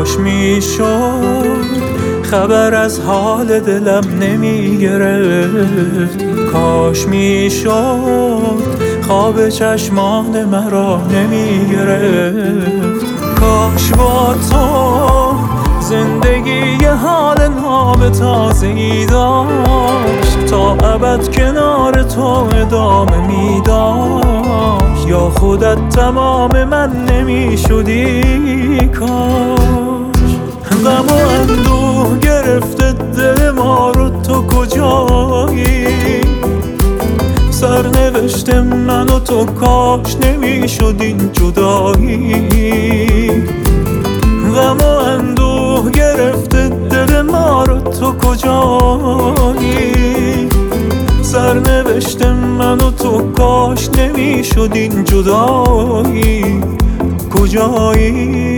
کاش میشد خبر از حال دلم نمیگرفتی، کاش میشد خواب چشمان مرا نمیگرفت، کاش با تو زندگی حال ناب تازه‌ای داشت، تا ابد کنار تو ادامه میداشت، یا خودت تمام من نمیشدی. کاش غم و اندوه گرفته دل ما رو، تو کجایی؟ سرنوشت من و تو کاش نمیشد این جدایی. غم و اندوه گرفته دل ما رو، تو کجایی؟ سرنوشت من و تو کاش نمیشد این جدایی. کجایی؟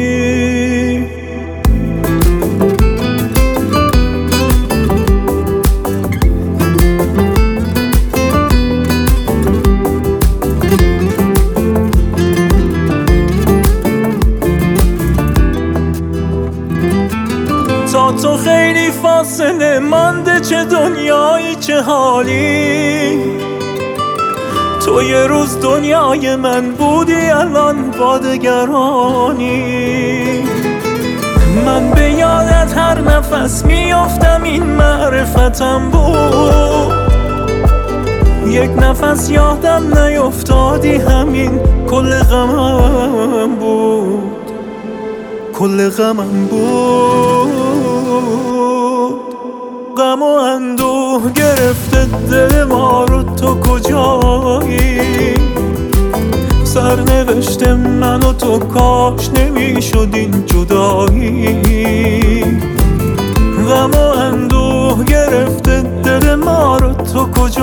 تا تو خیلی فاصله مانده، چه دنیایی چه حالی. تو یه روز دنیای من بودی، الان با دگرانی. من به یادت هر نفس میافتم، این معرفتم بود. یک نفس یادم نیفتادی، همین کل غمم بود، کل غمم بود. غم و اندوه گرفته دل ما رو، تو کجایی؟ سرنوشت من و تو کاش نمیشد این جدایی. غم و اندوه گرفته دل ما رو، تو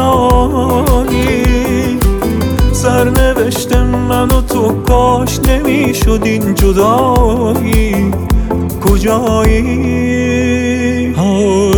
کجایی؟ سرنوشت من و تو کاش نمیشد این جدایی. کجایی؟